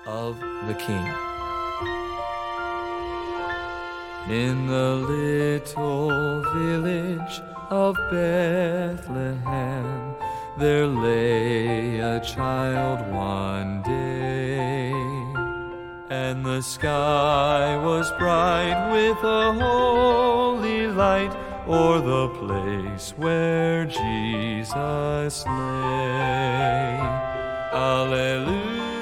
of the King. In the little village of Bethlehem, there lay a child one day, and the sky was bright with a holy light o'er the place where Jesus lay. Alleluia.